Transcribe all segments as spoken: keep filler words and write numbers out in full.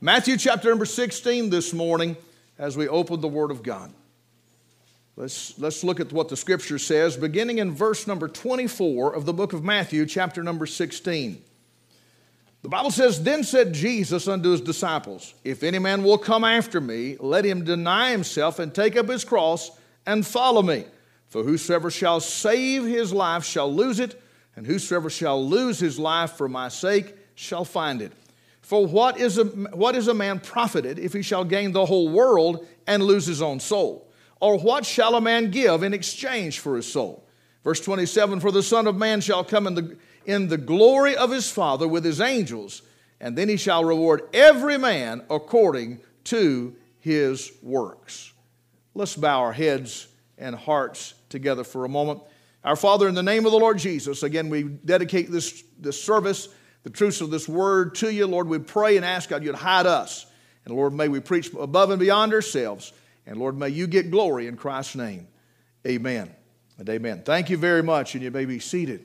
Matthew chapter number sixteen this morning as we open the Word of God. Let's, let's look at what the Scripture says, beginning in verse number twenty-four of the book of Matthew, chapter number sixteen. The Bible says, "Then said Jesus unto his disciples, If any man will come after me, let him deny himself and take up his cross and follow me. For whosoever shall save his life shall lose it, and whosoever shall lose his life for my sake shall find it. For what is a, what is a man profited if he shall gain the whole world and lose his own soul? Or what shall a man give in exchange for his soul?" Verse twenty-seven, "For the Son of Man shall come in the, in the glory of his Father with his angels, and then he shall reward every man according to his works." Let's bow our heads and hearts together for a moment. Our Father, in the name of the Lord Jesus, again, we dedicate this, this service, the truths of this word to you. Lord, we pray and ask God you'd hide us. And Lord, may we preach above and beyond ourselves. And Lord, may you get glory in Christ's name. Amen and amen. Thank you very much, and you may be seated.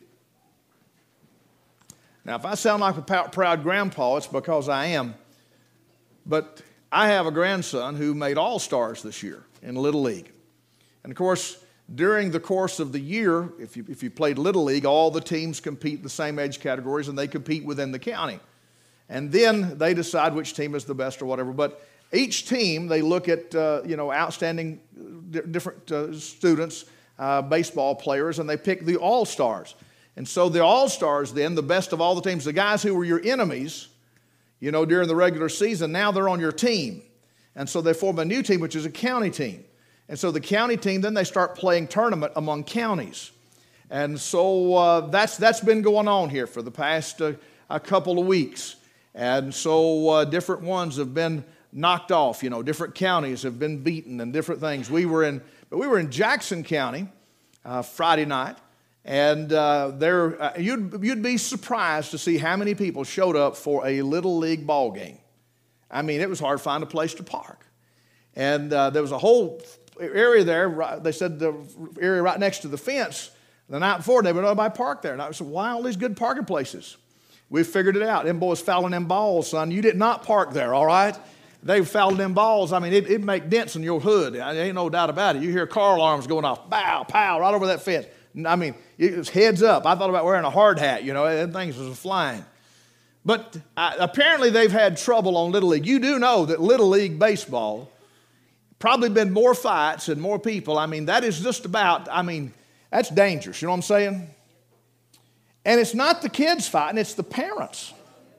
Now, if I sound like a proud grandpa, it's because I am. But I have a grandson who made All-Stars this year in Little League. And of course, during the course of the year, if you, if you played Little League, all the teams compete in the same age categories, and they compete within the county. And then they decide which team is the best or whatever. But each team, they look at, uh, you know, outstanding different uh, students, uh, baseball players, and they pick the All-Stars. And so the All-Stars then, the best of all the teams, the guys who were your enemies, you know, during the regular season, now they're on your team. And so they form a new team, which is a county team. And so the county team, then they start playing tournament among counties. And so uh, that's, that's been going on here for the past uh, a couple of weeks. And so uh, different ones have been knocked off, you know, different counties have been beaten and different things. We were in, but we were in Jackson County uh, Friday night, and uh, there uh, you'd you'd be surprised to see how many people showed up for a Little League ball game. I mean, it was hard to find a place to park, and uh, there was a whole area there. They said the area right next to the fence. The night before, they would nobody parked there, and I said, "Why all these good parking places?" We figured it out. Them boys fouling them balls, son. You did not park there, all right? They fouled them balls. I mean, it, it make dents in your hood. There ain't no doubt about it. You hear car alarms going off, pow, pow, right over that fence. I mean, it was heads up. I thought about wearing a hard hat, you know, and things was flying. But uh, apparently they've had trouble on Little League. You do know that Little League baseball, probably been more fights and more people. I mean, that is just about, I mean, that's dangerous. You know what I'm saying? And it's not the kids fighting, it's the parents.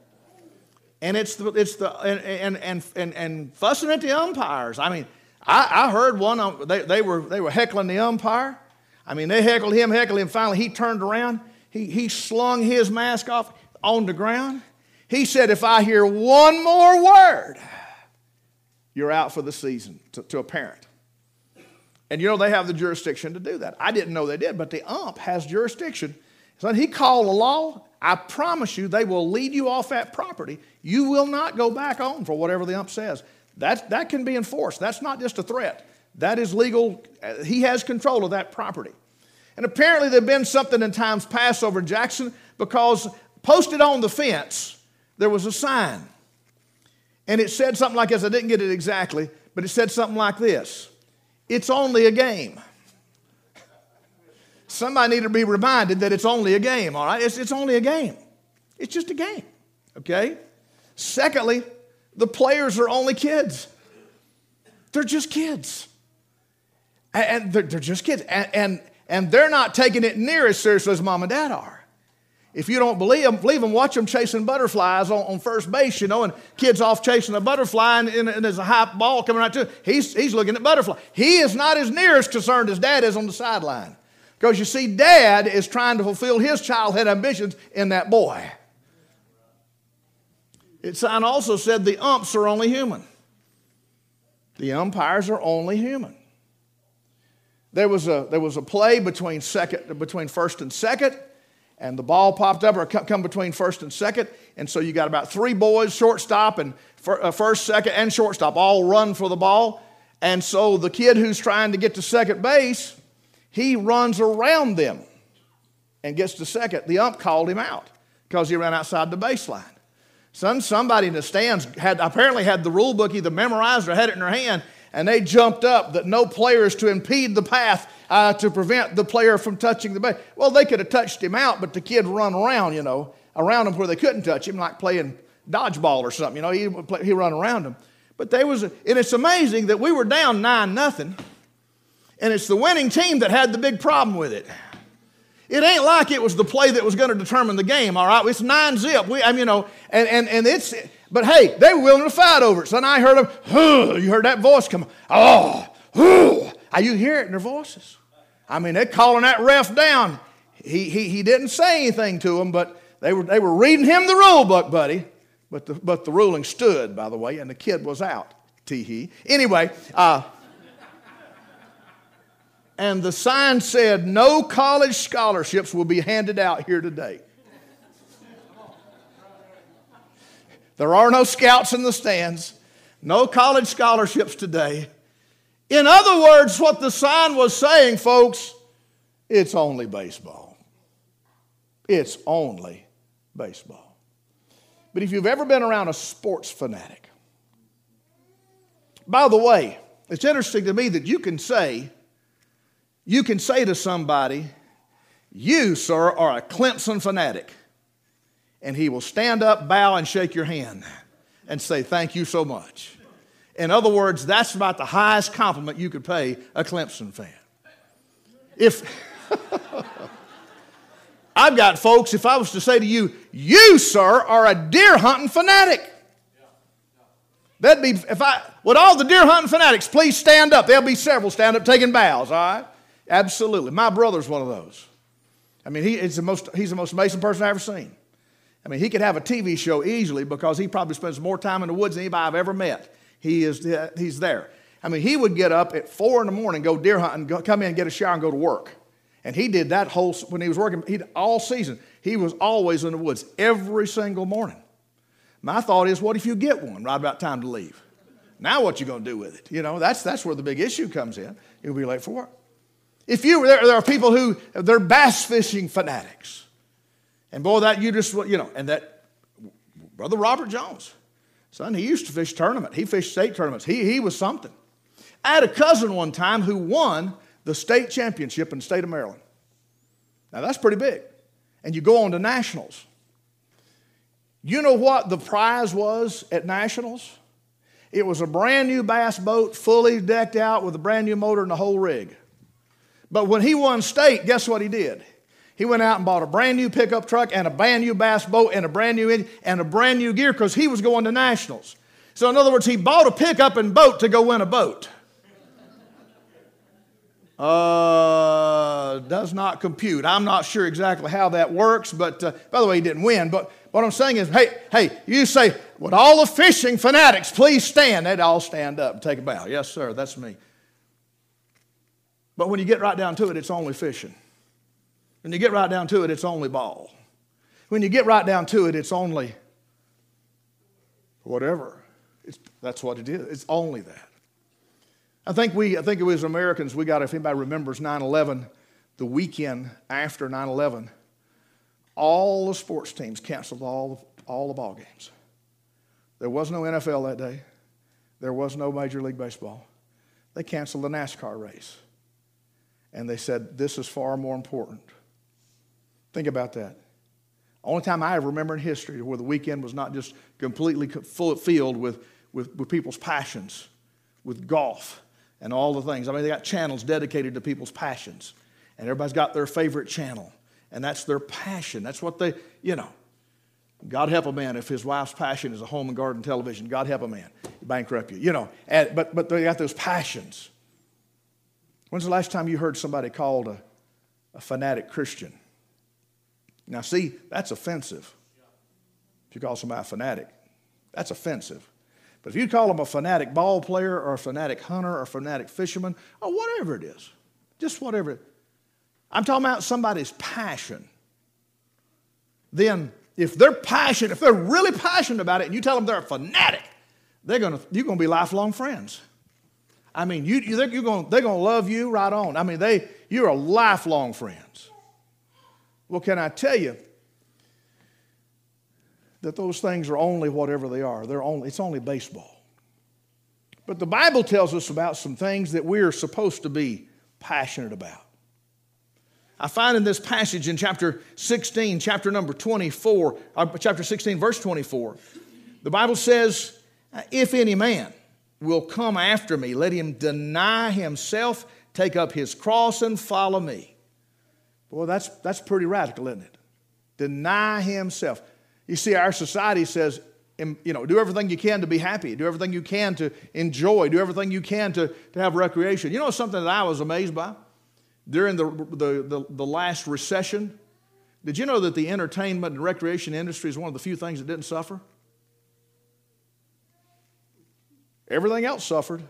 And it's the, it's the and, and, and, and fussing at the umpires. I mean, I, I heard one, they, they, were, they were heckling the umpire. I mean, they heckled him, heckled him. Finally, he turned around. He, he slung his mask off on the ground. He said, "If I hear one more word, you're out for the season," to, to a parent. And you know, they have the jurisdiction to do that. I didn't know they did, but the ump has jurisdiction. So he called a law. I promise you, they will lead you off that property. You will not go back on for whatever the ump says. That, that can be enforced. That's not just a threat. That is legal. He has control of that property. And apparently there's been something in times past over in Jackson, because posted on the fence, there was a sign. And it said something like this. I didn't get it exactly, but it said something like this: "It's only a game." Somebody need to be reminded that it's only a game, all right? It's, it's only a game. It's just a game, okay? Secondly, the players are only kids. They're just kids. And they're, they're just kids. And, and, and they're not taking it near as seriously as mom and dad are. If you don't believe them, believe them, watch them chasing butterflies on, on first base, you know, and kids off chasing a butterfly, and, and, and there's a high ball coming right to him. He's, he's looking at butterfly. He is not as near as concerned as dad is on the sideline. Because you see, dad is trying to fulfill his childhood ambitions in that boy. It sign also said the umps are only human. The umpires are only human. There was a, there was a play between, second, between first and second, and the ball popped up or come between first and second, and so you got about three boys, shortstop and first, second, and shortstop, all run for the ball. And so the kid who's trying to get to second base, he runs around them and gets to second. The ump called him out because he ran outside the baseline. Son, somebody in the stands had apparently had the rule book either memorized or had it in their hand, and they jumped up that no player is to impede the path uh, to prevent the player from touching the base. Well, they could have touched him out, but the kid run around, you know, around him where they couldn't touch him, like playing dodgeball or something. You know, he would play, he run around him. But they was, and it's amazing that we were down nine nothing, and it's the winning team that had the big problem with it. It ain't like it was the play that was going to determine the game, all right? It's nine zip. We, I mean, you know, and, and, and it's, but hey, they were willing to fight over it. So then I heard them, huh, you heard that voice come, oh, huh. You hear it in their voices. I mean, they're calling that ref down. He, he, he didn't say anything to them, but they were, they were reading him the rule book, buddy. But the, but the ruling stood, by the way, and the kid was out. Tee-hee. Anyway, uh, and the sign said, no college scholarships will be handed out here today. There are no scouts in the stands. No college scholarships today. In other words, what the sign was saying, folks, it's only baseball. It's only baseball. But if you've ever been around a sports fanatic, by the way, it's interesting to me that you can say, you can say to somebody, you, sir, are a Clemson fanatic. And he will stand up, bow, and shake your hand and say, thank you so much. In other words, that's about the highest compliment you could pay a Clemson fan. If I've got folks, if I was to say to you, you, sir, are a deer hunting fanatic. That'd be, if I, would all the deer hunting fanatics please stand up? There'll be several stand up taking bows, all right? Absolutely. My brother's one of those. I mean, he is the most, he's the most amazing person I've ever seen. I mean, he could have a T V show easily because he probably spends more time in the woods than anybody I've ever met. He is, he's there. I mean, he would get up at four in the morning, go deer hunting, go, come in, get a shower, and go to work. And he did that whole, when he was working, he, all season, he was always in the woods every single morning. My thought is, what if you get one right about time to leave? Now what you going to do with it? You know, that's, that's where the big issue comes in. You'll be late for work. If you, there, there are people who, they're bass fishing fanatics. And boy, that you just, you know, and that, Brother Robert Jones, son, he used to fish tournament. He fished state tournaments. He, he was something. I had a cousin one time who won the state championship in the state of Maryland. Now, that's pretty big. And you go on to nationals. You know what the prize was at nationals? It was a brand new bass boat, fully decked out with a brand new motor and the whole rig. But when he won state, guess what he did? He went out and bought a brand new pickup truck and a brand new bass boat and a brand new engine and a brand new gear because he was going to nationals. So in other words, he bought a pickup and boat to go win a boat. Uh, does not compute. I'm not sure exactly how that works, but uh, by the way, he didn't win. But what I'm saying is, hey, hey, you say, would all the fishing fanatics please stand? They'd all stand up and take a bow. Yes, sir, that's me. But when you get right down to it, it's only fishing. When you get right down to it, it's only ball. When you get right down to it, it's only whatever. It's, that's what it is. It's only that. I think we, I think it was Americans, we got, if anybody remembers nine eleven, the weekend after nine eleven, all the sports teams canceled all, all the ball games. There was no N F L that day. There was no Major League Baseball. They canceled the NASCAR race. And they said, this is far more important. Think about that. Only time I ever remember in history where the weekend was not just completely full filled with, with, with people's passions, with golf and all the things. I mean, they got channels dedicated to people's passions. And everybody's got their favorite channel. And that's their passion. That's what they, you know. God help a man if his wife's passion is a home and garden television. God help a man. Bankrupt you. You know, and, but, but they got those passions. When's the last time you heard somebody called a, a fanatic Christian? Now, see, that's offensive. If you call somebody a fanatic, that's offensive. But if you call them a fanatic ball player or a fanatic hunter or a fanatic fisherman or whatever it is, just whatever. I'm talking about somebody's passion. Then, if they're passionate, if they're really passionate about it, and you tell them they're a fanatic, they're gonna, you're going to be lifelong friends. I mean, you, you, they're, you're gonna, they're going to love you right on. I mean, they, you're a lifelong friends. Well, can I tell you, that those things are only whatever they are. They're only, it's only baseball. But the Bible tells us about some things that we're supposed to be passionate about. I find in this passage in chapter sixteen, chapter number twenty-four, uh, chapter sixteen, verse twenty-four, the Bible says, if any man will come after me, let him deny himself, take up his cross and follow me. Boy, that's, that's pretty radical, isn't it? Deny himself. You see, our society says, you know, do everything you can to be happy. Do everything you can to enjoy. Do everything you can to, to have recreation. You know something that I was amazed by? During the, the, the, the last recession, did you know that the entertainment and recreation industry is one of the few things that didn't suffer? Everything else suffered,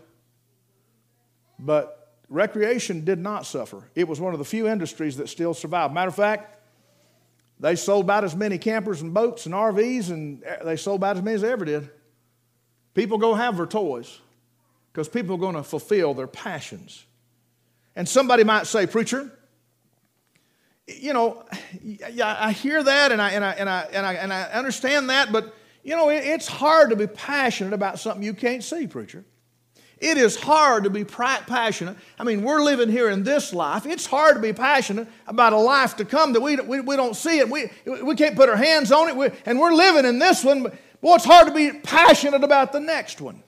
but recreation did not suffer. It was one of the few industries that still survived. Matter of fact, they sold about as many campers and boats and R Vs, and they sold about as many as they ever did. People go have their toys because people are going to fulfill their passions. And somebody might say, preacher, you know, yeah, I hear that and I, and I, and I, and I, and I understand that, but, you know, it, it's hard to be passionate about something you can't see, preacher. It is hard to be passionate. I mean, we're living here in this life. It's hard to be passionate about a life to come that we, we, we don't see it. We, we can't put our hands on it. We, and we're living in this one. But boy, it's hard to be passionate about the next one.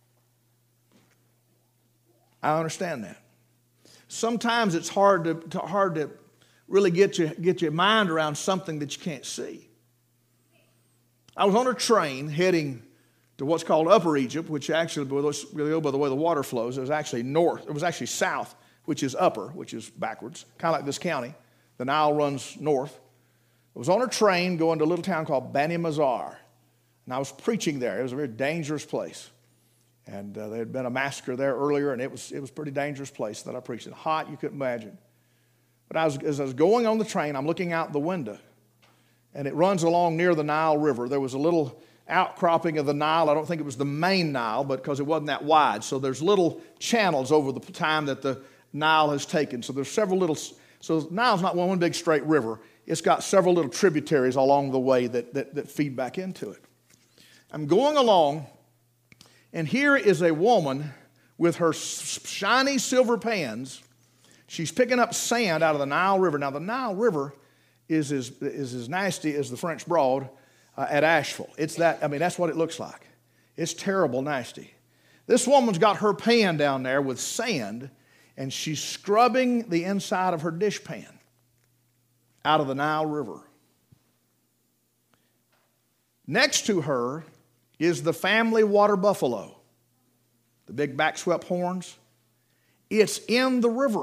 I understand that. Sometimes it's hard to, to, hard to really get, you, get your mind around something that you can't see. I was on a train heading to what's called Upper Egypt, which actually, by the way the water flows, it was actually north, it was actually south, which is upper, which is backwards, kind of like this county. The Nile runs north. I was on a train going to a little town called Bani Mazar, and I was preaching there. It was a very dangerous place. And uh, there had been a massacre there earlier, and it was, it was a pretty dangerous place that I preached in. Hot, you couldn't imagine. But I was, as I was going on the train, I'm looking out the window, and it runs along near the Nile River. There was a little outcropping of the Nile. I don't think it was the main Nile, but because it wasn't that wide. So there's little channels over the time that the Nile has taken. So there's several little, so the Nile's not one, one big straight river. It's got several little tributaries along the way that, that, that feed back into it. I'm going along, and here is a woman with her shiny silver pans. She's picking up sand out of the Nile River. Now, the Nile River is as, is as nasty as the French Broad uh, at Asheville. It's that, I mean, that's what it looks like. It's terrible nasty. This woman's got her pan down there with sand, and she's scrubbing the inside of her dish pan out of the Nile River. Next to her is the family water buffalo, the big backswept horns. It's in the river.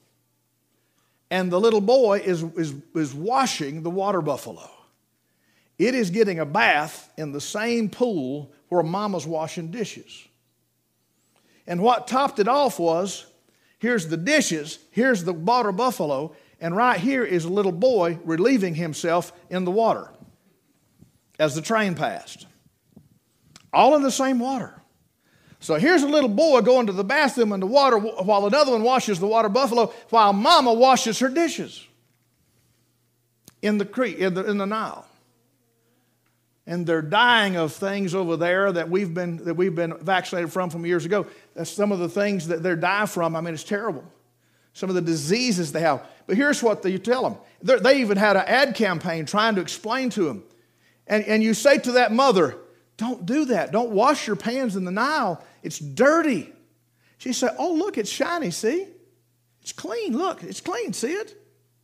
And the little boy is, is, is washing the water buffalo. It is getting a bath in the same pool where mama's washing dishes. And what topped it off was, here's the dishes, here's the water buffalo, and right here is a little boy relieving himself in the water as the train passed. All in the same water. So here's a little boy going to the bathroom in the water while another one washes the water buffalo while mama washes her dishes in the creek, in the, in the Nile. And they're dying of things over there that we've been that we've been vaccinated from from years ago. That's some of the things that they're dying from. I mean, it's terrible. Some of the diseases they have. But here's what they, you tell them. They're, they even had an ad campaign trying to explain to them. And, and you say to that mother, don't do that. Don't wash your pans in the Nile. It's dirty. She said, oh, look, it's shiny, see? It's clean. Look, it's clean. See it?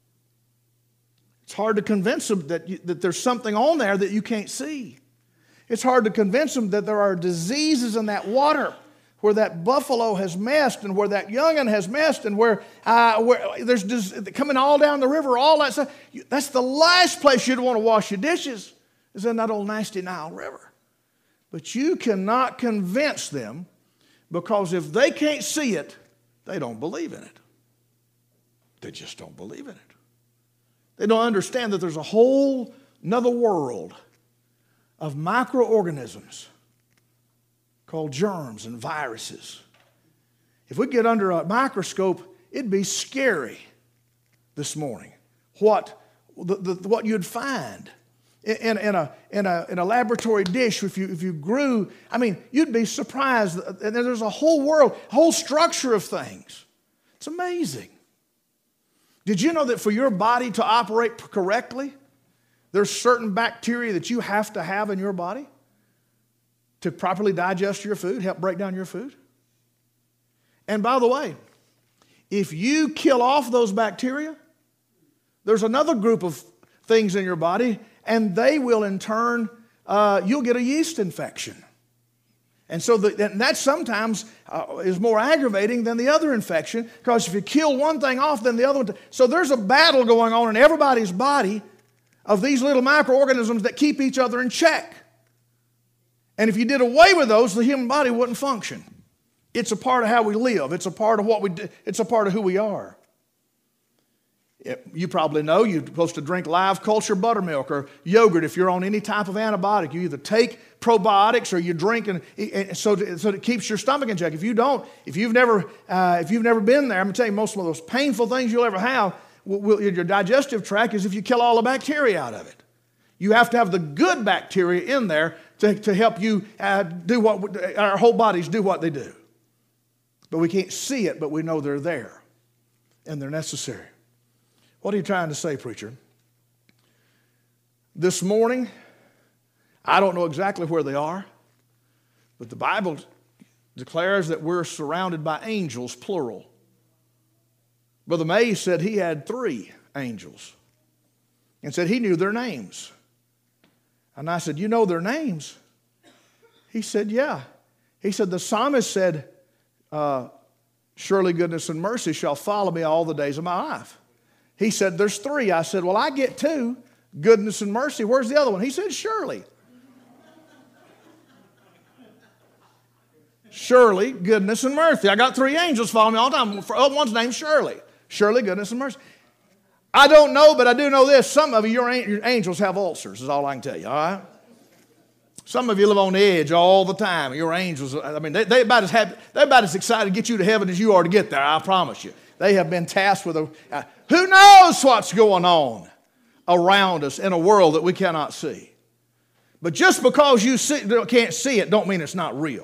It's hard to convince them that, you, that there's something on there that you can't see. It's hard to convince them that there are diseases in that water where that buffalo has messed and where that young'un has messed and where, uh, where there's dis- coming all down the river, all that stuff. That's the last place you'd want to wash your dishes is in that old nasty Nile River. But you cannot convince them because if they can't see it, they don't believe in it. They just don't believe in it. They don't understand that there's a whole another world of microorganisms called germs and viruses. If we get under a microscope, it'd be scary this morning what, the, the, what you'd find. in, in, a, in, a, in a laboratory dish, if you, if you grew, I mean, you'd be surprised. And there's a whole world, a whole structure of things. It's amazing. Did you know that for your body to operate correctly, there's certain bacteria that you have to have in your body to properly digest your food, help break down your food? And by the way, if you kill off those bacteria, there's another group of things in your body, and they will in turn, uh, you'll get a yeast infection. And so the, and that sometimes uh, is more aggravating than the other infection, because if you kill one thing off, then the other one. So there's a battle going on in everybody's body of these little microorganisms that keep each other in check. And if you did away with those, the human body wouldn't function. It's a part of how we live. It's a part of what we do. It's a part of who we are. It, you probably know you're supposed to drink live culture buttermilk or yogurt if you're on any type of antibiotic. You either take probiotics or you drink, and, and so, to, so it keeps your stomach in check. If you don't, if you've never, uh, if you've never been there, I'm going to tell you, most of those painful things you'll ever have will, will, in your digestive tract is if you kill all the bacteria out of it. You have to have the good bacteria in there to, to help you uh, do what our whole bodies do what they do. But we can't see it, but we know they're there and they're necessary. What are you trying to say, preacher? This morning, I don't know exactly where they are, but the Bible declares that we're surrounded by angels, plural. Brother May said he had three angels and said he knew their names. And I said, you know their names? He said, yeah. He said, the psalmist said, uh, surely goodness and mercy shall follow me all the days of my life. He said, there's three. I said, well, I get two, goodness and mercy. Where's the other one? He said, surely. Surely, goodness and mercy. I got three angels following me all the time. One's named Shirley. Surely, goodness and mercy. I don't know, but I do know this. Some of you, your angels have ulcers, is all I can tell you, all right? Some of you live on the edge all the time. Your angels, I mean, they, they about as happy, they're about as excited to get you to heaven as you are to get there, I promise you. They have been tasked with a, uh, who knows what's going on around us in a world that we cannot see. But just because you see, can't see it, don't mean it's not real.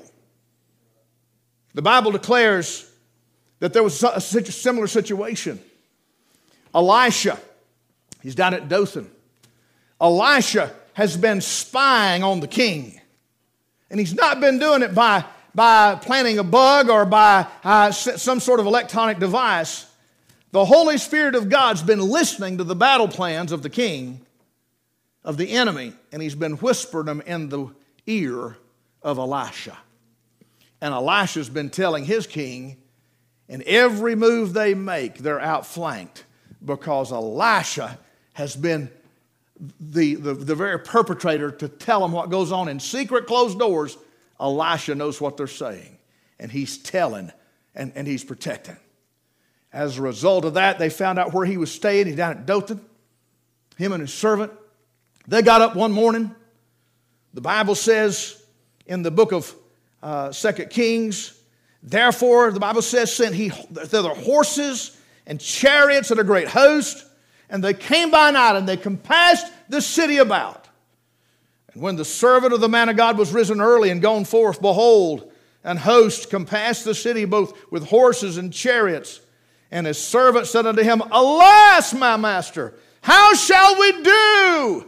The Bible declares that there was a similar situation. Elisha, he's down at Dothan. Elisha has been spying on the king. And he's not been doing it by, by planting a bug or by uh, some sort of electronic device. The Holy Spirit of God's been listening to the battle plans of the king, of the enemy, and he's been whispering them in the ear of Elisha. And Elisha's been telling his king, and every move they make, they're outflanked, because Elisha has been the, the, the very perpetrator to tell them what goes on in secret closed doors. Elisha knows what they're saying, and he's telling, and, and he's protecting. As a result of that, they found out where he was staying. He's down at Dothan, him and his servant. They got up one morning. The Bible says in the book of uh, Second Kings, therefore, the Bible says, sent he thither horses and chariots and a great host, and they came by night, and they compassed the city about. And when the servant of the man of God was risen early and gone forth, behold, an host compassed the city both with horses and chariots. And his servant said unto him, alas, my master, how shall we do?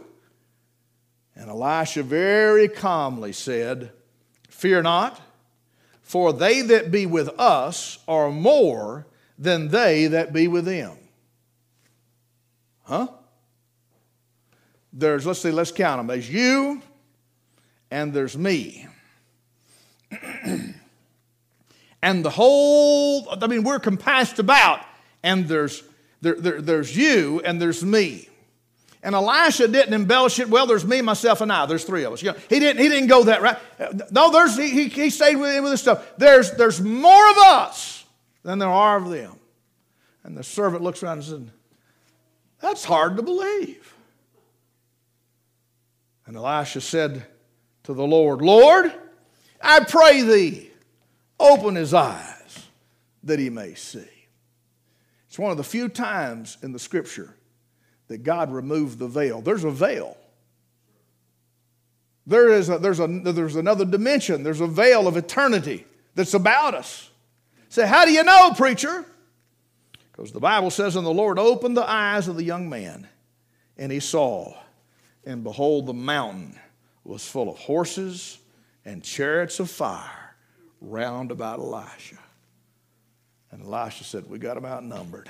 And Elisha very calmly said, fear not, for they that be with us are more than they that be with them. Huh? There's, let's see, let's count them. There's you and there's me. And the whole, I mean, we're compassed about, and there's, there, there, there's you and there's me. And Elisha didn't embellish it. Well, there's me, myself, and I. There's three of us. You know, he didn't. He didn't go that right. No, there's. He, he stayed with, with this stuff. There's there's more of us than there are of them. And the servant looks around and said, "That's hard to believe." And Elisha said to the Lord, "Lord, I pray thee, open his eyes that he may see." It's one of the few times in the Scripture that God removed the veil. There's a veil There is a, there's, a, there's another dimension. There's a veil of eternity that's about us. Say, how do you know, preacher? Because the Bible says, and the Lord opened the eyes of the young man, and he saw, and behold, the mountain was full of horses and chariots of fire round about Elisha. And Elisha said, we got them outnumbered.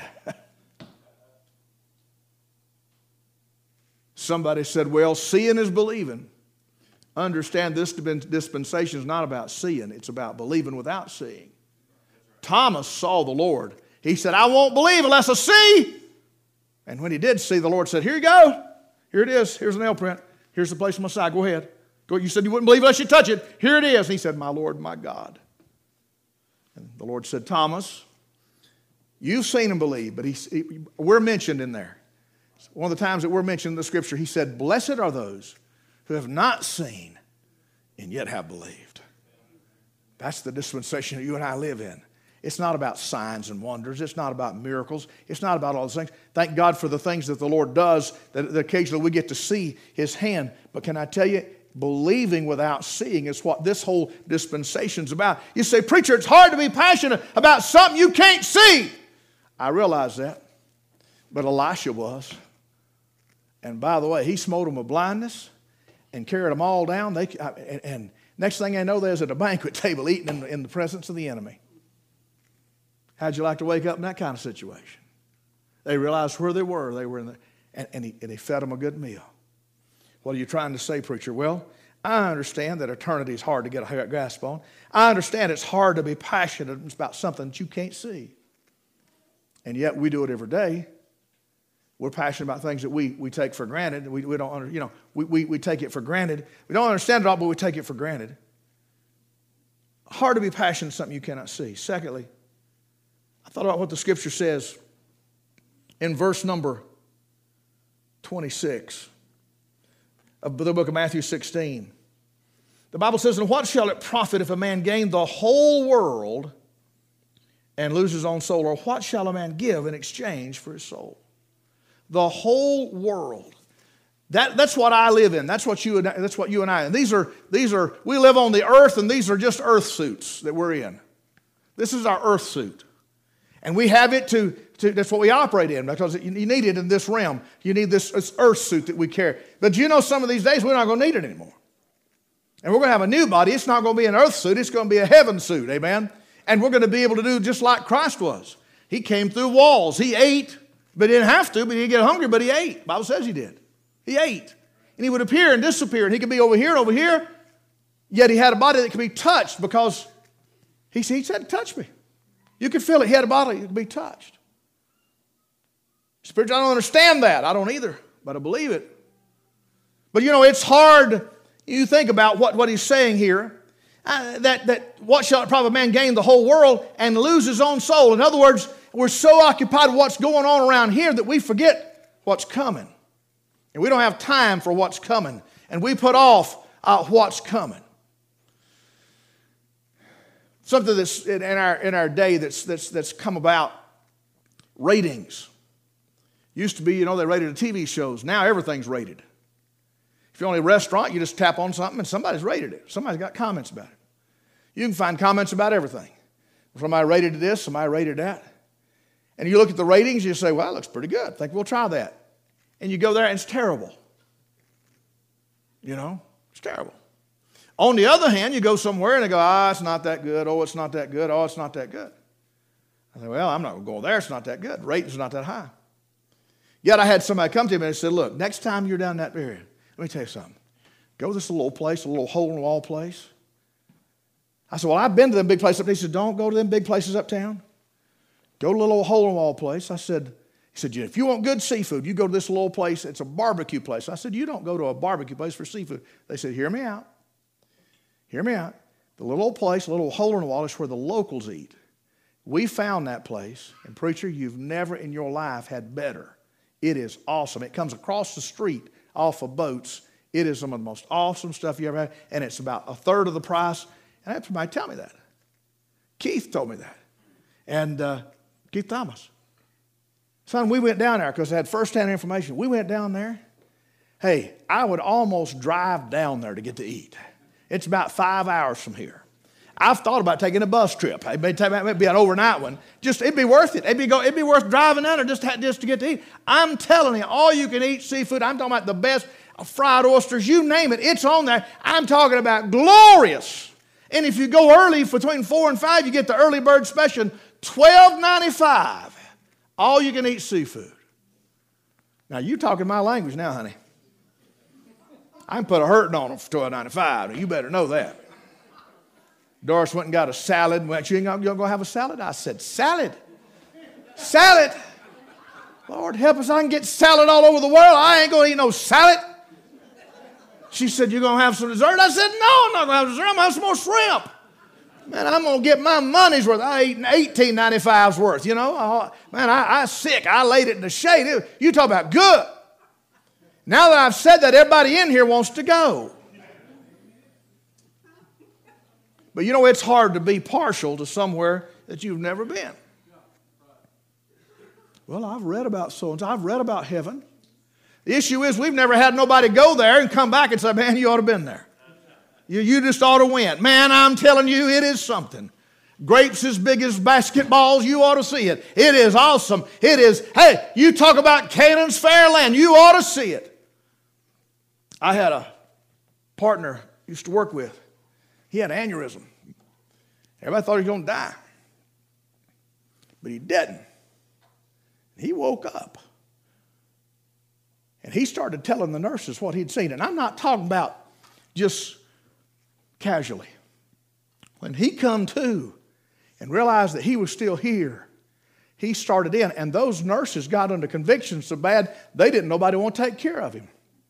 Somebody said, well, seeing is believing. Understand this dispensation is not about seeing, it's about believing without seeing. Thomas saw the Lord. He said, I won't believe unless I see. And when he did see, the Lord said, here you go. Here it is. Here's an nail print. Here's the place on my side. Go ahead. Go. You said you wouldn't believe unless you touch it. Here it is. And he said, my Lord, my God. And the Lord said, Thomas, you've seen and believed, but he, he, we're mentioned in there. One of the times that we're mentioned in the scripture, he said, blessed are those who have not seen and yet have believed. That's the dispensation that you and I live in. It's not about signs and wonders. It's not about miracles. It's not about all those things. Thank God for the things that the Lord does, that, that occasionally we get to see his hand. But can I tell you, believing without seeing is what this whole dispensation is about. You say, preacher, it's hard to be passionate about something you can't see. I realize that. But Elisha was. And by the way, he smote them with blindness and carried them all down. They, and, and next thing I know, there's at a banquet table eating in, in the presence of the enemy. How'd you like to wake up in that kind of situation? They realized where they were. They were in the, and, and, he, and he fed them a good meal. What are you trying to say, preacher? Well, I understand that eternity is hard to get a grasp on. I understand it's hard to be passionate about something that you can't see. And yet we do it every day. We're passionate about things that we, we take for granted. We, we don't under, you know, we, we, we take it for granted. We don't understand it all, but we take it for granted. Hard to be passionate about something you cannot see. Secondly, I thought about what the scripture says in verse number twenty-six of the book of Matthew sixteen. The Bible says, and what shall it profit if a man gain the whole world and lose his own soul? Or what shall a man give in exchange for his soul? The whole world. That, that's what I live in. That's what you and that's what you and I. And these are these are we live on the earth, and these are just earth suits that we're in. This is our earth suit. And we have it to, to that's what we operate in, because you need it in this realm. You need this, this earth suit that we carry. But you know, some of these days we're not going to need it anymore. And we're going to have a new body. It's not going to be an earth suit. It's going to be a heaven suit. Amen? And we're going to be able to do just like Christ was. He came through walls. He ate, but he didn't have to. But he didn't get hungry, but he ate. The Bible says he did. He ate. And he would appear and disappear. And he could be over here and over here. Yet he had a body that could be touched, because he, he said, touch me. You could feel it. He had a body that could be touched. Spiritually, I don't understand that. I don't either, but I believe it. But you know, it's hard. You think about what, what he's saying here. Uh, that, that what shall it profit a man gain the whole world and lose his own soul? In other words, we're so occupied with what's going on around here that we forget what's coming. And we don't have time for what's coming. And we put off uh, what's coming. Something that's in our, in our day that's, that's, that's come about, ratings. Used to be, you know, they rated the T V shows. Now everything's rated. If you're on a restaurant, you just tap on something and somebody's rated it. Somebody's got comments about it. You can find comments about everything. Somebody rated this, somebody rated that. And you look at the ratings, you say, well, it looks pretty good. I think we'll try that. And you go there and it's terrible. You know, it's terrible. On the other hand, you go somewhere and they go, ah, it's not that good. Oh, it's not that good. Oh, it's not that good. I say, well, I'm not going to go there. It's not that good. Rating's not that high. Yet I had somebody come to me and said, look, next time you're down that area, let me tell you something. Go to this little place, a little hole-in-the-wall place. I said, well, I've been to them big places up there. He said, don't go to them big places uptown. Go to a little hole-in-the-wall place. I said, he said, if you want good seafood, you go to this little place. It's a barbecue place. I said, you don't go to a barbecue place for seafood. They said, hear me out. Hear me out. The little old place, a little hole in the wall, is where the locals eat. We found that place, and preacher, you've never in your life had better. It is awesome. It comes across the street off of boats. It is some of the most awesome stuff you ever had, and it's about a third of the price. And I had somebody tell me that. Keith told me that. And uh, Keith Thomas. Son, we went down there because I had first-hand information. We went down there. Hey, I would almost drive down there to get to eat. It's about five hours from here. I've thought about taking a bus trip. It may, take, it may be an overnight one. Just, it'd be worth it. It'd be, go, it'd be worth driving down there just to, just to get to eat. I'm telling you, all you can eat seafood. I'm talking about the best fried oysters. You name it, it's on there. I'm talking about glorious. And if you go early, between four and five, you get the early bird special, twelve ninety-five. All you can eat seafood. Now, you talking my language now, honey. I can put a hurting on them for twelve ninety-five. You better know that. Doris went and got a salad. Went, you ain't going to have a salad? I said, salad? Salad? Lord help us, I can get salad all over the world. I ain't going to eat no salad. She said, you're going to have some dessert? I said, no, I'm not going to have dessert. I'm going to have some more shrimp. Man, I'm going to get my money's worth. I ate eighteen ninety-five's worth, you know. I, man, I, I was sick. I laid it in the shade. It, you talk about good. Now that I've said that, everybody in here wants to go. But you know, it's hard to be partial to somewhere that you've never been. Well, I've read about so-and-so. I've read about heaven. The issue is we've never had nobody go there and come back and say, man, you ought to have been there. You, you just ought to win. Man, I'm telling you, it is something. Grapes as big as basketballs, you ought to see it. It is awesome. It is, hey, you talk about Canaan's fair land, you ought to see it. I had a partner I used to work with. He had an aneurysm. Everybody thought he was going to die. But he didn't. He woke up. And he started telling the nurses what he'd seen. And I'm not talking about just casually. When he come to and realized that he was still here, he started in. And those nurses got under conviction so bad, they didn't nobody want to take care of him.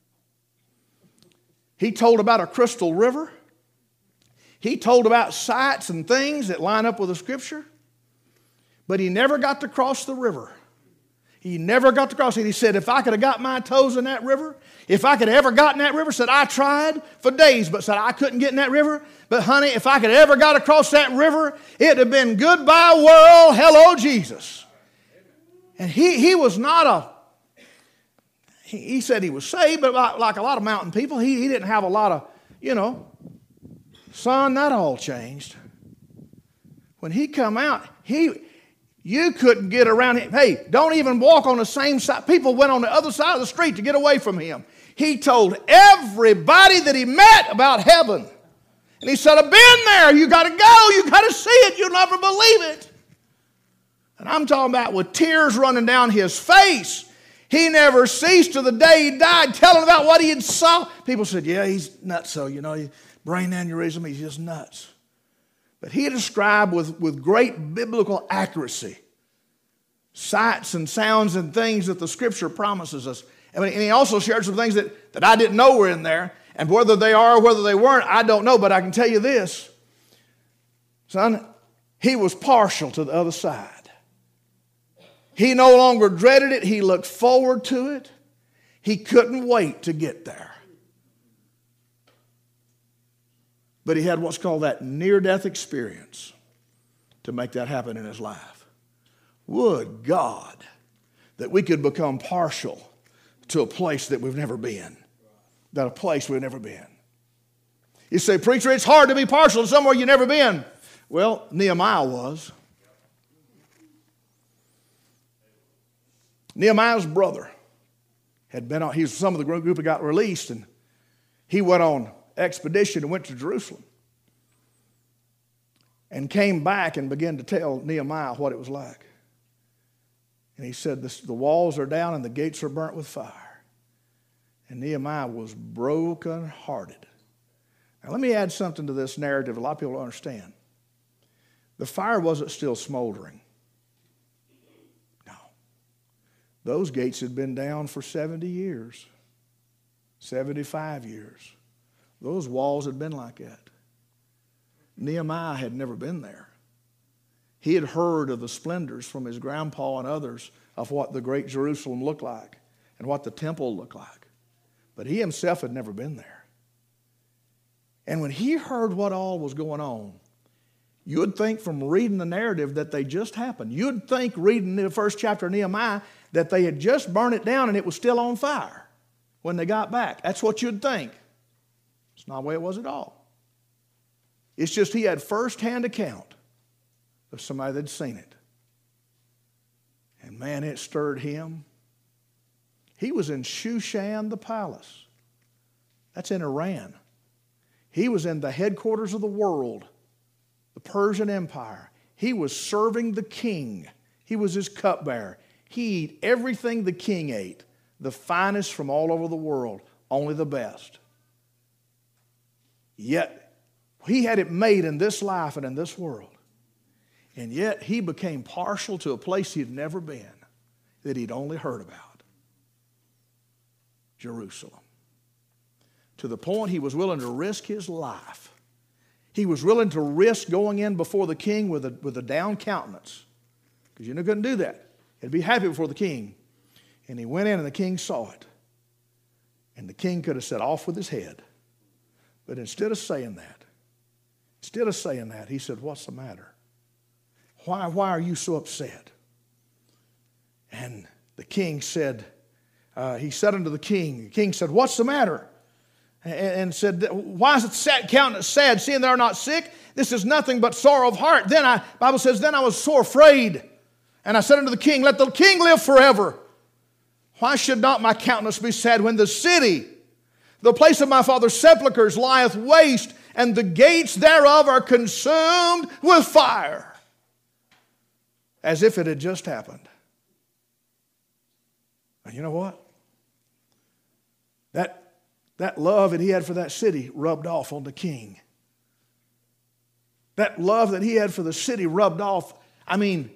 He told about a crystal river. He told about sights and things that line up with the Scripture. But he never got to cross the river. He never got to cross it. He said, if I could have got my toes in that river, if I could have ever gotten that river, said, I tried for days, but said, I couldn't get in that river. But honey, if I could have ever got across that river, it'd have been goodbye world, hello Jesus. And he, he was not a, he, he said he was saved, but like, like a lot of mountain people, he, he didn't have a lot of, you know, son, that all changed. When he come out, he... You couldn't get around him. Hey, don't even walk on the same side. People went on the other side of the street to get away from him. He told everybody that he met about heaven. And he said, I've been there. You got to go. You got to see it. You'll never believe it. And I'm talking about with tears running down his face. He never ceased to the day he died telling about what he had saw. People said, yeah, he's nuts. So, you know, brain aneurysm, he's just nuts. But he described with, with great biblical accuracy sights and sounds and things that the Scripture promises us. And he also shared some things that, that I didn't know were in there. And whether they are or whether they weren't, I don't know. But I can tell you this, son, he was partial to the other side. He no longer dreaded it. He looked forward to it. He couldn't wait to get there. But he had what's called that near-death experience to make that happen in his life. Would God that we could become partial to a place that we've never been. That a place we've never been. You say, preacher, it's hard to be partial to somewhere you've never been. Well, Nehemiah was. Nehemiah's brother had been on, he was some of the group that got released, and he went on expedition and went to Jerusalem and came back and began to tell Nehemiah what it was like. And he said, this, the walls are down and the gates are burnt with fire. And Nehemiah was brokenhearted. Now let me add something to this narrative a lot of people don't understand. The fire wasn't still smoldering. No. Those gates had been down for seventy years, seventy-five years. Those walls had been like that. Nehemiah had never been there. He had heard of the splendors from his grandpa and others of what the great Jerusalem looked like and what the temple looked like. But he himself had never been there. And when he heard what all was going on, you would think from reading the narrative that they just happened. You'd think reading the first chapter of Nehemiah that they had just burned it down and it was still on fire. when they got back. That's what you'd think. It's not the way it was at all. It's just he had first-hand account of somebody that'd seen it. And man, it stirred him. He was in Shushan the palace. That's in Iran. He was in the headquarters of the world, the Persian Empire. He was serving the king. He was his cupbearer. He ate everything the king ate, the finest from all over the world, only the best. Yet, he had it made in this life and in this world. And yet, he became partial to a place he'd never been, that he'd only heard about. Jerusalem. To the point he was willing to risk his life. He was willing to risk going in before the king with a, with a down countenance. Because you know, couldn't do that. He'd be happy before the king. And he went in and the king saw it. And the king could have said off with his head. But instead of saying that, instead of saying that, he said, what's the matter? Why, why are you so upset? And the king said, uh, he said unto the king, the king said, what's the matter? And, and said, why is it sad, countenance sad, seeing thou art not sick? This is nothing but sorrow of heart. Then I, Bible says, then I was sore afraid. And I said unto the king, let the king live forever. Why should not my countenance be sad when the city, the place of my father's sepulchres, lieth waste, and the gates thereof are consumed with fire? As if it had just happened. And you know what? That, that love that he had for that city rubbed off on the king. That love that he had for the city rubbed off. I mean,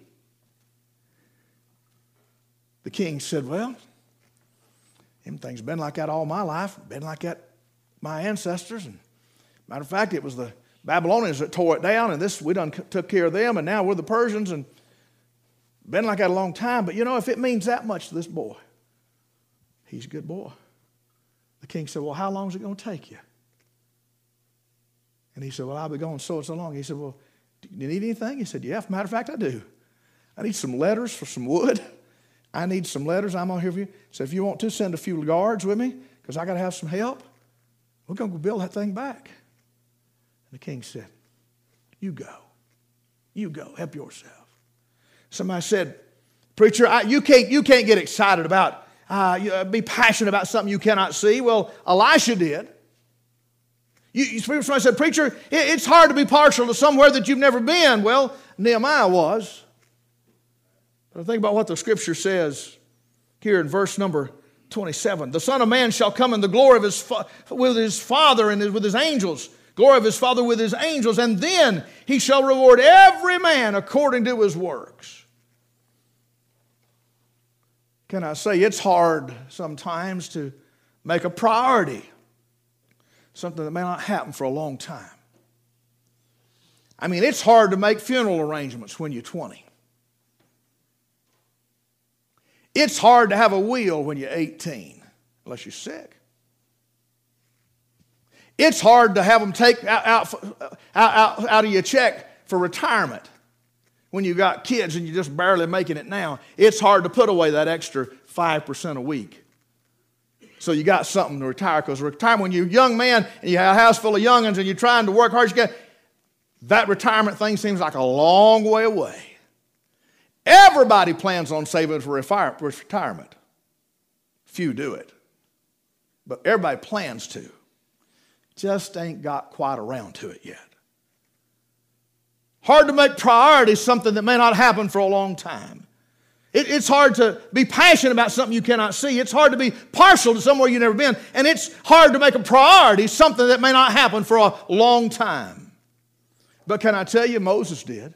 the king said, well, everything's been like that all my life, been like that my ancestors. And matter of fact, it was the Babylonians that tore it down, and this we done took care of them, and now we're the Persians, and been like that a long time. But you know, if it means that much to this boy, he's a good boy. The king said, well, how long is it going to take you? And he said, well, I'll be going so and so long. He said, well, do you need anything? He said, yeah, as a matter of fact, I do. I need some letters for some wood. I need some letters. I'm on here for you. So if you want to, send a few guards with me, because I got to have some help. We're going to go build that thing back. And the king said, you go. You go. Help yourself. Somebody said, preacher, I, you, can't, you can't get excited about, uh, you, uh, be passionate about something you cannot see. Well, Elisha did. You, you, somebody said, preacher, it, it's hard to be partial to somewhere that you've never been. Well, Nehemiah was. But think about what the scripture says here in verse number twenty-seven. The Son of Man shall come in the glory of his fa- with his Father and with his angels. Glory of his Father with his angels. And then he shall reward every man according to his works. Can I say it's hard sometimes to make a priority something that may not happen for a long time. I mean, it's hard to make funeral arrangements when you're twenty. It's hard to have a will when you're eighteen, unless you're sick. It's hard to have them take out, out, out, out of your check for retirement when you got kids and you're just barely making it now. It's hard to put away that extra five percent a week. So you got something to retire, because retirement, when you're a young man and you have a house full of young'uns and you're trying to work hard, you get, that retirement thing seems like a long way away. Everybody plans on saving for retirement. Few do it. But everybody plans to. Just ain't got quite around to it yet. Hard to make priority something that may not happen for a long time. It, it's hard to be passionate about something you cannot see. It's hard to be partial to somewhere you've never been. And it's hard to make a priority something that may not happen for a long time. But can I tell you, Moses did.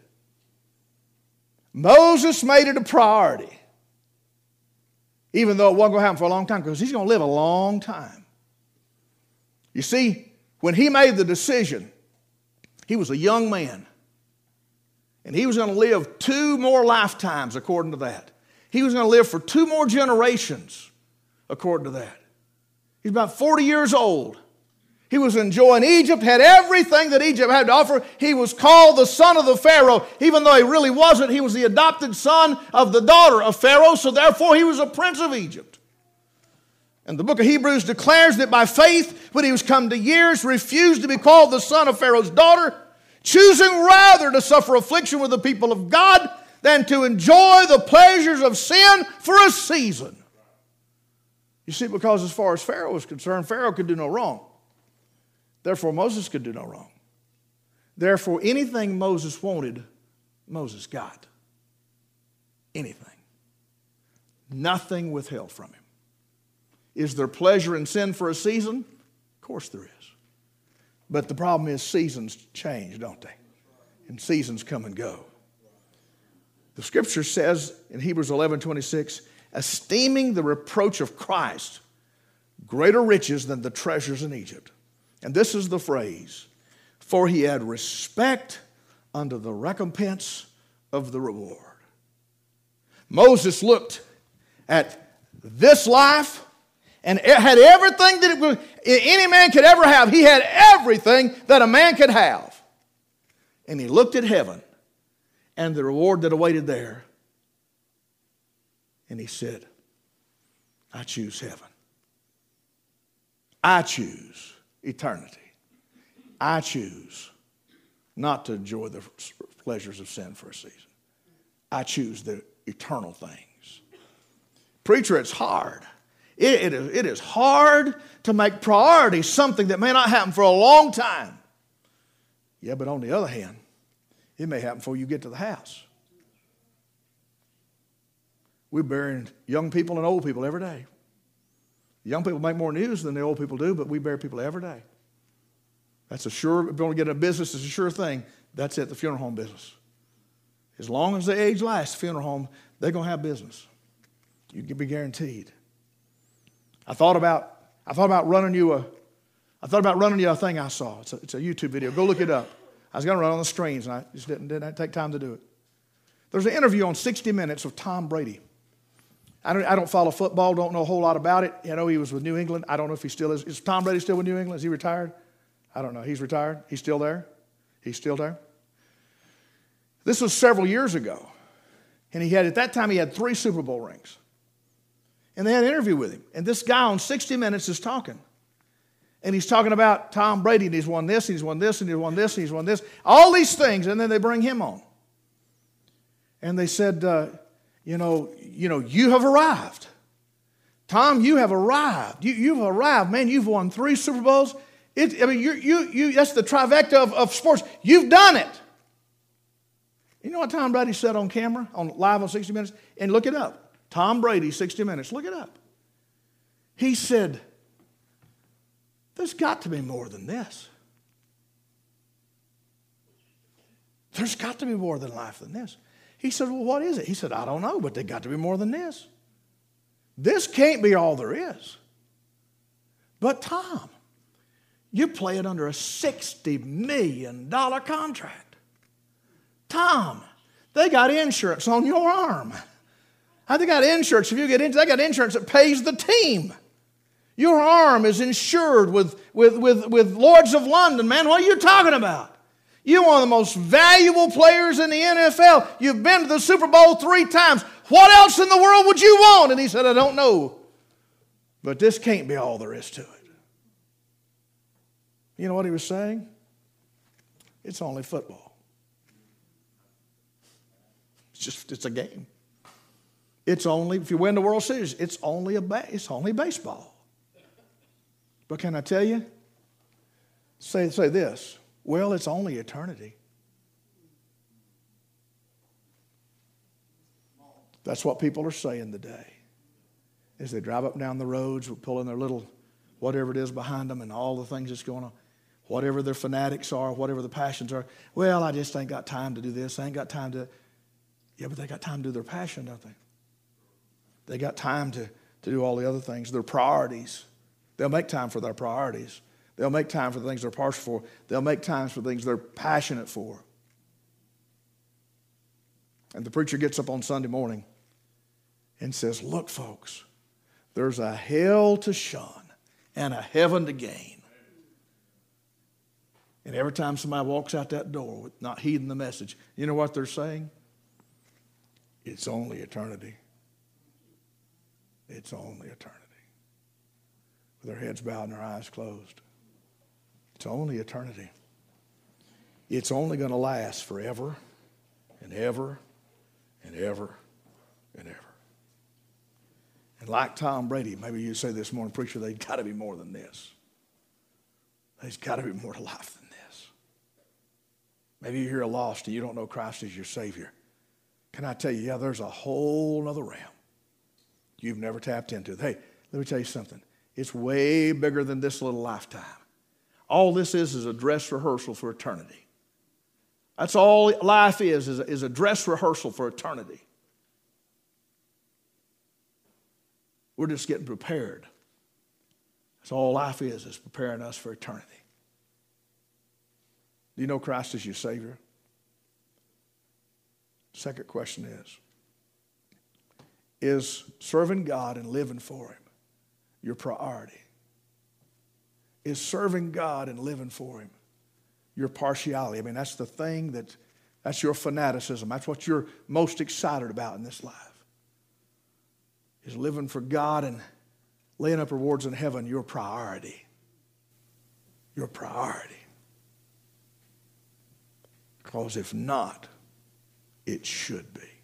Moses made it a priority, even though it wasn't going to happen for a long time, because he's going to live a long time. You see, when he made the decision, he was a young man, and he was going to live two more lifetimes according to that. He was going to live for two more generations according to that. He's about forty years old. He was enjoying Egypt, had everything that Egypt had to offer. He was called the son of the Pharaoh. Even though he really wasn't, he was the adopted son of the daughter of Pharaoh, so therefore he was a prince of Egypt. And the book of Hebrews declares that by faith, when he was come to years, refused to be called the son of Pharaoh's daughter, choosing rather to suffer affliction with the people of God than to enjoy the pleasures of sin for a season. You see, because as far as Pharaoh was concerned, Pharaoh could do no wrong. Therefore, Moses could do no wrong. Therefore, anything Moses wanted, Moses got. Anything. Nothing withheld from him. Is there pleasure in sin for a season? Of course there is. But the problem is seasons change, don't they? And seasons come and go. The scripture says in Hebrews eleven twenty-six, esteeming the reproach of Christ greater riches than the treasures in Egypt. And this is the phrase, for he had respect unto the recompense of the reward. Moses looked at this life and it had everything that it was, any man could ever have. He had everything that a man could have. And he looked at heaven and the reward that awaited there. And he said, I choose heaven. I choose eternity. I choose not to enjoy the pleasures of sin for a season. I choose the eternal things. Preacher, it's hard. It, it, is, it is hard to make priority something that may not happen for a long time. Yeah, but on the other hand, it may happen before you get to the house. We're burying young people and old people every day. Young people make more news than the old people do, but we bury people every day. That's a sure, if you want to get in a business, it's a sure thing. That's it, the funeral home business. As long as the age lasts, the funeral home, they're going to have business. You can be guaranteed. I thought about, I thought about running you a, I thought about running you a thing I saw. It's a, it's a YouTube video. Go look it up. I was going to run on the screens, and I just didn't, didn't take time to do it. There's an interview on sixty minutes with Tom Brady. I don't, I don't follow football, don't know a whole lot about it. You know, he was with New England. I don't know if he still is. Is Tom Brady still with New England? Is he retired? I don't know. He's retired. He's still there. He's still there. This was several years ago. And he had, at that time, he had three Super Bowl rings. And they had an interview with him. And this guy on sixty minutes is talking. And he's talking about Tom Brady, and he's won this, and he's won this, and he's won this, and he's won this. All these things, and then they bring him on. And they said, uh, you know, you know, you have arrived. Tom, you have arrived. You, you've arrived. Man, you've won three Super Bowls. It, I mean, you, you, you, that's the trifecta of, of sports. You've done it. You know what Tom Brady said on camera, on live on sixty minutes? And look it up. Tom Brady, sixty minutes. Look it up. He said, there's got to be more than this. There's got to be more than life than this. He said, well, what is it? He said, I don't know, but there's got to be more than this. This can't be all there is. But Tom, you're playing under a sixty million dollars contract. Tom, they got insurance on your arm. They got insurance. If you get into, they got insurance that pays the team. Your arm is insured with, with, with, with Lloyd's of London, man. What are you talking about? You're one of the most valuable players in the N F L. You've been to the Super Bowl three times. What else in the world would you want? And he said, I don't know. But this can't be all there is to it. You know what he was saying? It's only football. It's just, it's a game. It's only, if you win the World Series, it's only a ba- it's only baseball. But can I tell you? Say, say this. Well, it's only eternity. That's what people are saying today. As they drive up and down the roads, pulling their little whatever it is behind them and all the things that's going on. Whatever their fanatics are, whatever the passions are. Well, I just ain't got time to do this. I ain't got time to. Yeah, but they got time to do their passion, don't they? They got time to, to do all the other things, their priorities. They'll make time for their priorities. They'll make time for the things they're partial for. They'll make time for things they're passionate for. And the preacher gets up on Sunday morning and says, look, folks, there's a hell to shun and a heaven to gain. And every time somebody walks out that door with not heeding the message, you know what they're saying? It's only eternity. It's only eternity. with their heads bowed and their eyes closed. It's only eternity. It's only going to last forever and ever and ever and ever. And like Tom Brady, maybe you say this morning, preacher, there's got to be more than this. There's got to be more to life than this. Maybe you're here lost and you don't know Christ as your Savior. Can I tell you, yeah, there's a whole other realm you've never tapped into. Hey, let me tell you something. It's way bigger than this little lifetime. All this is is a dress rehearsal for eternity. That's all life is, is a, is a dress rehearsal for eternity. We're just getting prepared. That's all life is, is preparing us for eternity. Do you know Christ as your Savior? Second question is, is serving God and living for Him your priority? Is serving God and living for Him your partiality? I mean, that's the thing that, that's your fanaticism. That's what you're most excited about in this life. Is living for God and laying up rewards in heaven your priority? Your priority. Because if not, it should be.